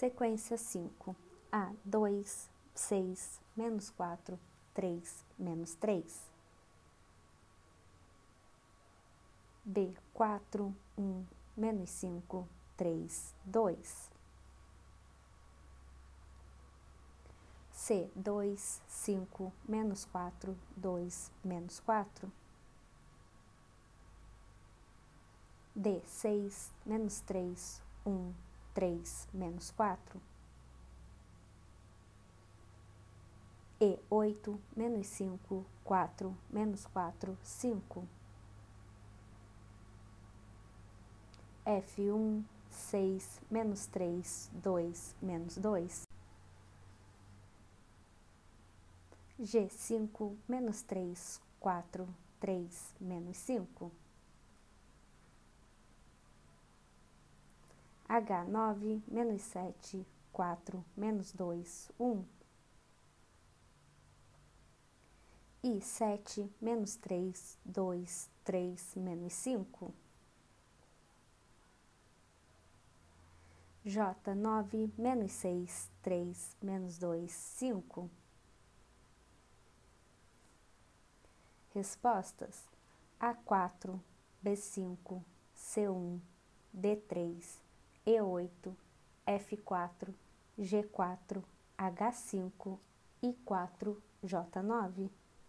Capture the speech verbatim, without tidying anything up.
Sequência cinco. A, dois, seis, menos quatro, três, menos três. B, quatro, um, menos cinco, três, dois. C, dois, cinco, menos quatro, dois, menos quatro. D, seis, menos três, um, três, menos quatro. E, oito, menos cinco, quatro, menos quatro, cinco. F, um, seis, menos três, dois, menos dois. G, cinco, menos três, quatro, três, menos cinco. H, nove, menos sete, quatro, menos dois, um. I, sete, menos três, dois, três, menos cinco. J, nove, menos seis, três, menos dois, cinco. Respostas: A quatro, B cinco, C um, D três, E oito, F quatro, G quatro, H cinco, I quatro, J nove.